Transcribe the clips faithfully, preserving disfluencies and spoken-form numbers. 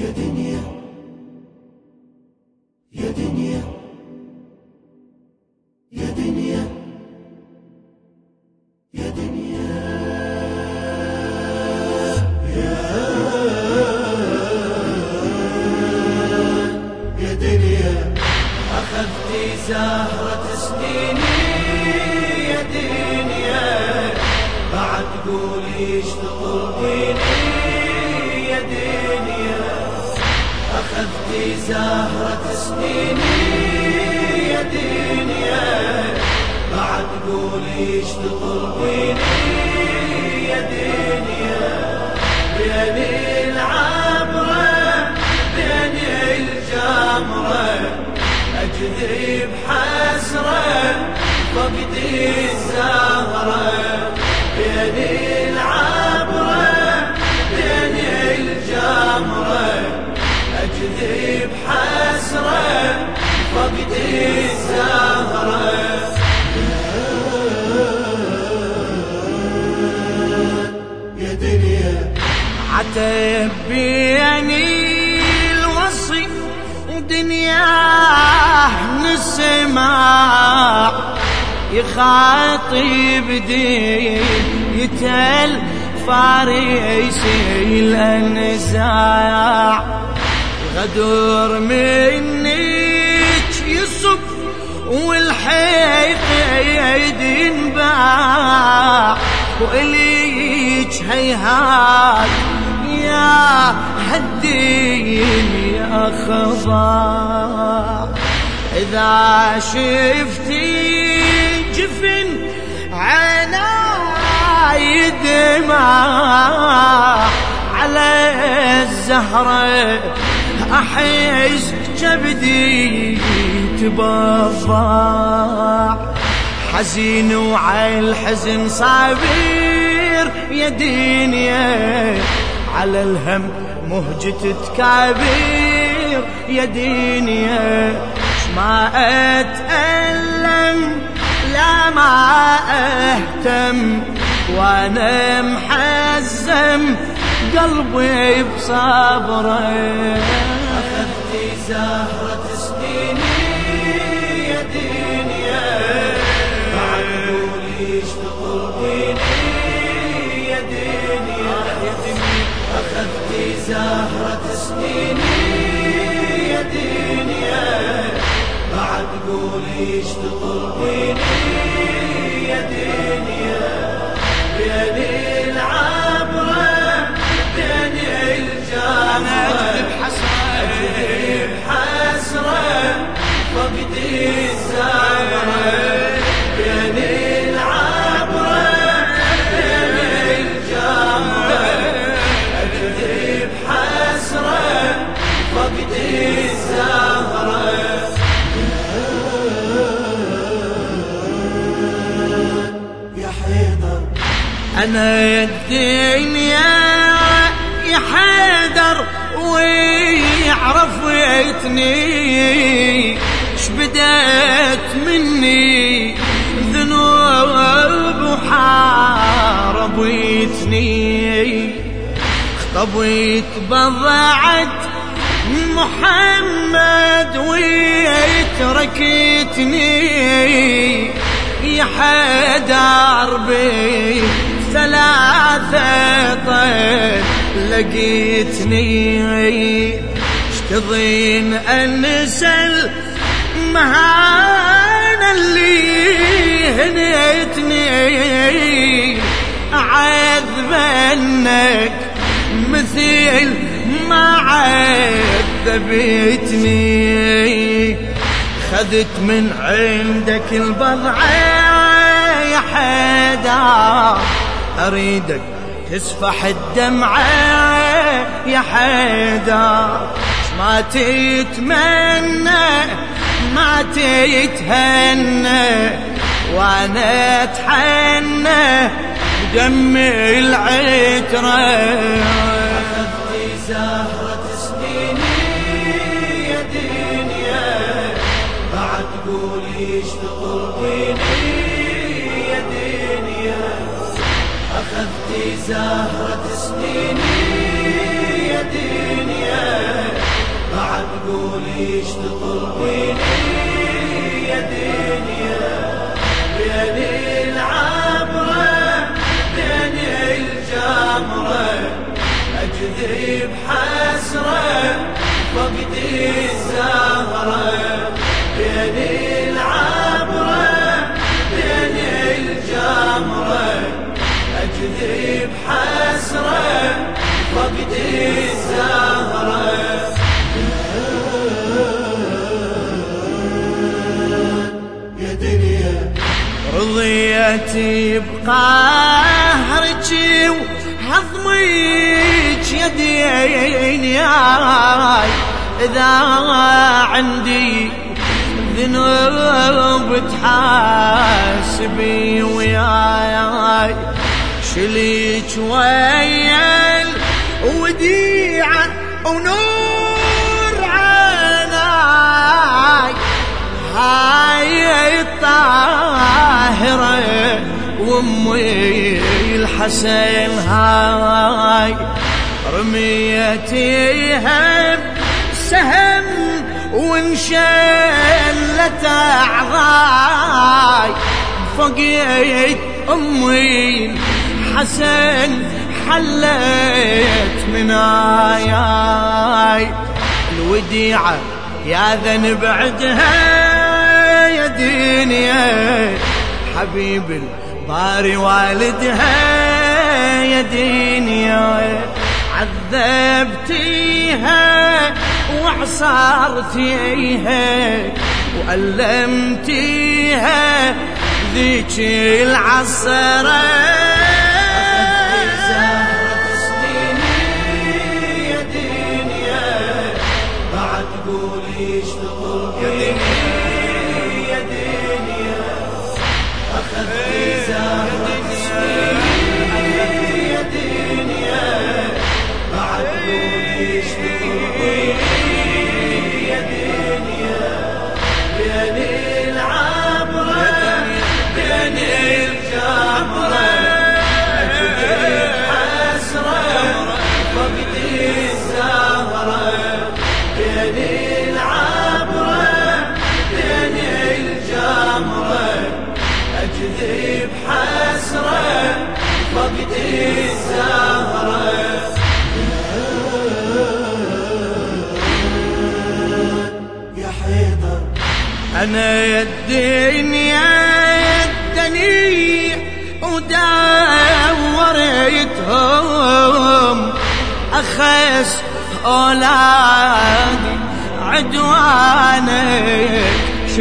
يا دنيا يا دنيا يا دنيا يا دنيا يا دنيا أخذتي زهرة سنيني يا دنيا بعد قولي ايش تطلبيني يا دنيا أخذتي زهرة سنيني يا دنيا بعد قولي ايش تطلبيني يا دنيا بين العبرة بين الجمرة أجذب حسرة فقدي الزهرة بين العبرة بين الجمرة أجذب حسرة فقدي الزهرة يا دنيا عتب بيني الوصي ودنياه نسمع يخاطب ديته الفارسي الأنزاع غدر منك يصب والحيق ينباع وإليك هيهات يا هالدين يا خضاع إذا شفتي جفن عيناي دمع على الزهرة أحس كبدي تبضع حزين وعلى الحزن صابر يا دنيا على الهم مهجة تكابير يا دنيا ما أتألم لا ما أهتم وأنا محزم قلبي بصبره أخذتي زهرة سنيني يا دنيا بعد قولي ايش تطلبيني يا دنيا أخذتي زهرة سنيني يا دنيا بعد قولي ايش تطلبيني يا دنيا بين العبرة بين الجمرة أجذب حسرة فقدي الزهرة بين العبرة بين الجمرة أجذب حسرة فقدي الزهرة يا حيدر أنا الدنيا يا حيدر ويعرف ويتني شبدت مني ذنوب وحارب ويتني خطبت بضعت محمد ويتركتني يا حيدر بي ثلاثة طيب لقيتني اشتضين انسل مهانا اللي هنيتني اعذبنك مثل ما عذبتني خذت من عندك البضعة يا حيدر أريدك تسفح الدمعة يا حيدر ما تتمنى ما تتهنى وانا اتحنى بدم العترة أخذتي زهرة سنيني يا دنيا بعد قولي ايش تطلبيني يا دنيا أخذتي زهرة سنيني يا دنيا بحسرة فقد الزهرة بين العبرة بين الجمرة أجذب حسرة فقد الزهرة يا دنيا رضيتي بقهرك وحضمك يا دنياي إذا عندي ذنوب تحاسبي وياي شليك ويا الوديعة ونور عيناي هاي الطاهرة وامي الحسن هاي رميتيها سهم وانشلت اعضاي فقيت امي الحسن حلت مناياي الوديعة يا ذنب عدها يا دنيا حبيب الباري والدها يا دنيا عذبتيها وعصرتيها وألمتيها ذيك العصرة زهرة سنيني يا دنيا بعد قولي اشتغل يا دنيا أخذتي زهرة سنيني يا دنيا بعد قولي اشتغل يا دنيا بين العبرة بين الجمرة أجذب حسرة فقد الزهرة بين العبرة بين الجمرة أجذب حسرة فقد الزهرة يا حيدر أنا يا الدنيا الدنيا ودورتهم أخس أولادي عدوانك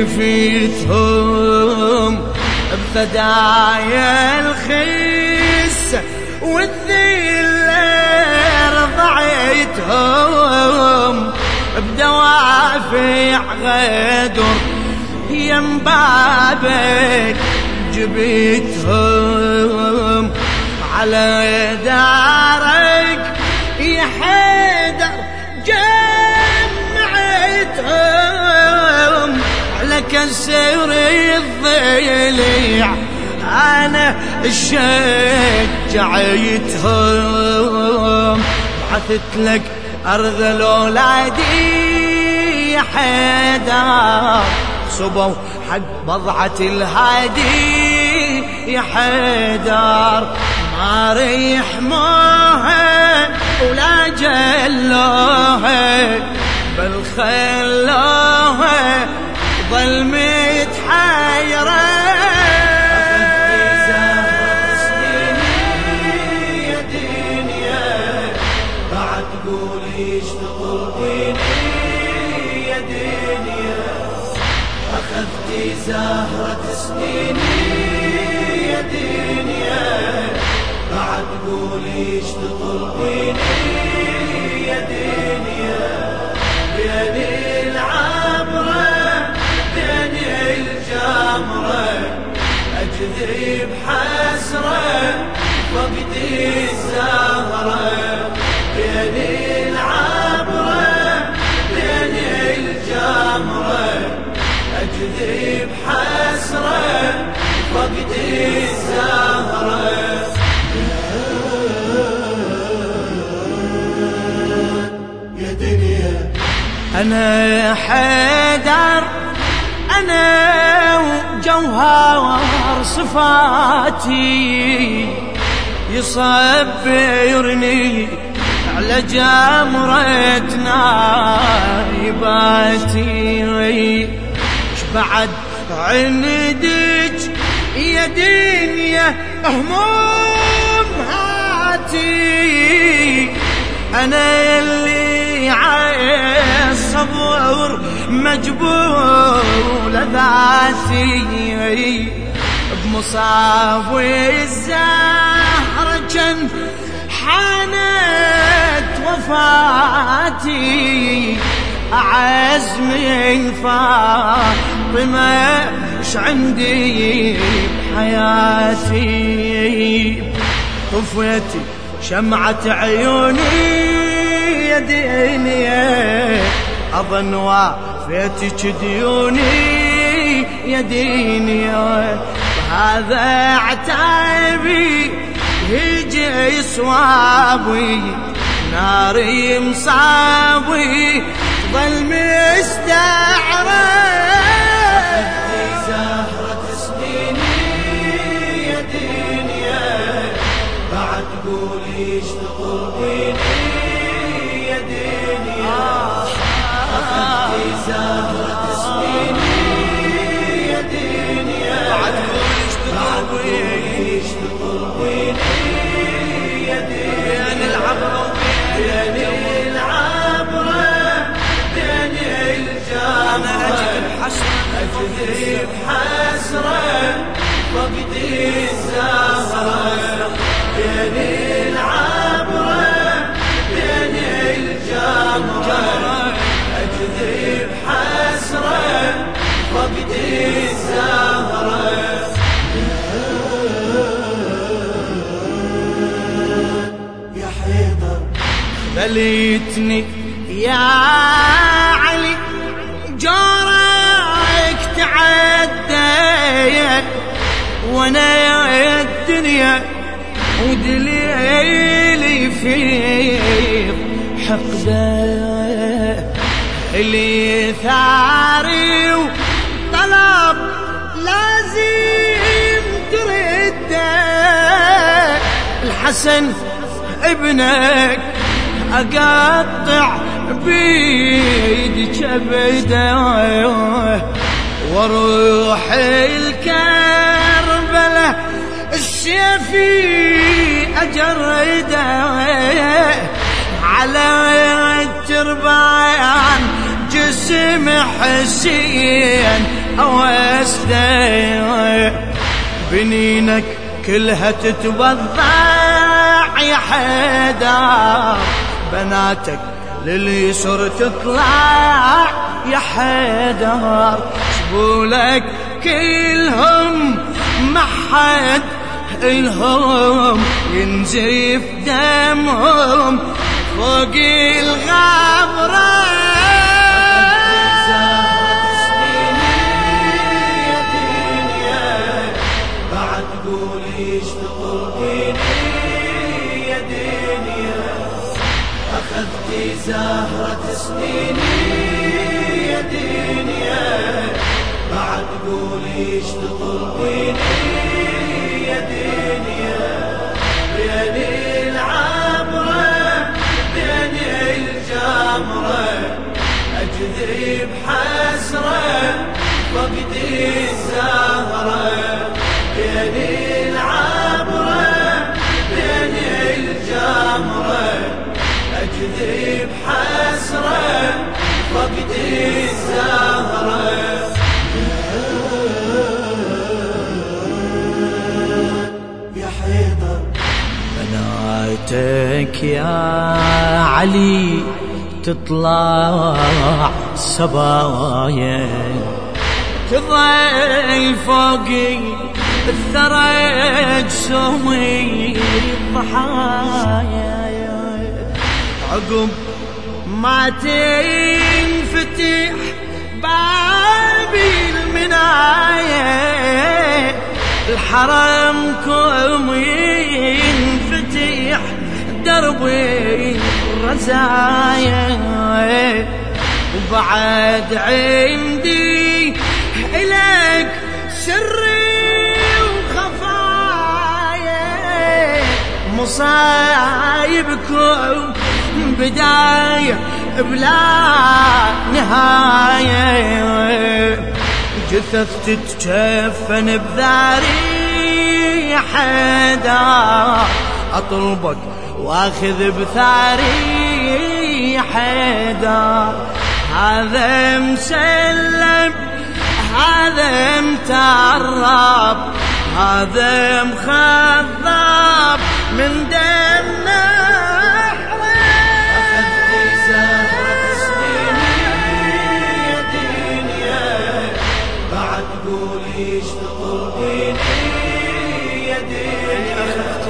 شفيتهم بفدايا الخسة والذلة رضعتهم بدوافع غدر يم بابك جبتهم على دارك يا حيدر جمعتهم على كسر الضليع أنا شجعتهم بعثت لك أرض الأولادي يا حيدر صبوا حق بضعة الهادي يا حيدر ما ريحموها ولا جلوها بل خلوها ظل متحيرة زهرة سنيني يا دنيا بعد قولي اشتغل بيني يا دنيا بين العبرة بين الجمرة أجذب حسرة فقد الزهرة بين العبرة بين الجمرة أجذب حسرة فقد الزهرة يا دنيا أنا حيدر أنا وجوهر صفاتي يصبرني على جمرة نايباتي بعد عندك يا دنيا هموم هاتي أنا يلي عالصبر مجبول ذاتي بمصاب والزهرة جن حانت وفاتي أعز من فاطمة إيش عندي بحياتي طفيتي شمعة عيوني يا دنيا أظن وافيتك ديوني يا دنيا وهذا عتابي يجي صوابي ناري مصابي ظل مستعرة زهرة سنيني يا دنيا بعد قولي اشتغل بيني يا دنيا أخذتي زهرة سنيني يا دنيا بعد قولي اشتغل بيني يا دنيا بين العبرة وبين العبرة بين الجامرة أجذب حسرة فقدي الزهرة بين العبرة بين الجامرة أجذب حسرة فقدي الزهرة يا حيدر بليتني يا علي جارك تعدى وانا يا الدنيا ودليلي في حقده اللي ثاري وطلب لازم ترده الحسن ابنك أقطع بيدي كبده واروح الكربلة السيفي أجرده على التربان جسم حسين أوسده بنينك كلها تتوضع يا حيدر بناتك لليسر تطلع يا حيدر شبولك كلهم ما حد الهم ينزف دمهم فوق الغبرة بعد قولي اشتغل بيني يا دنيا أخذتي زهرة سنيني يا دنيا بعد قولي اشتغل بيني يا دنيا بين العبرة بين الجمرة أجذب حسرة فقدي الزهرة بين العبرة بين الجمرة أجذب حسرة فقدي الزهرة يا حيدر بناتك يا علي تطلع الصبايا تظل فوقي الثرى جسومي الضحايا عقب ما تنفتح بابي المنايا الحرمكم ينفتح دربي الرزايا وبعد عندي إليك سري وخفايا مصايبكم بداية بلا نهاية، جثث تتكفن بثاري حيدر، أطلبك واخذ بثاري حيدر. هذا مسلم هذا متعرب هذا مخضب من دمنا أخذت زهرة سنيني يا دنيا، بعد قولي ايش تطلبيني يا دنيا. أخذت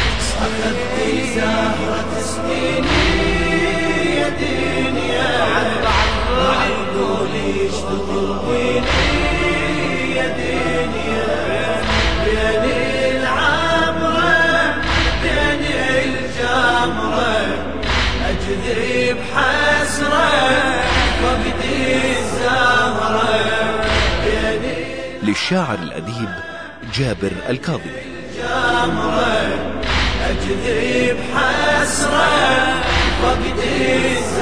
زهرة سنيني يا دنيا، بعد قولي ايش تطلبيني يا دنيا. بين العبرة بين الجمرة أجذب حسرة فقدي الزهرة. للشاعر الأديب جابر الكاظمي. الجمرة أجذب حسرة فقدي الزهرة.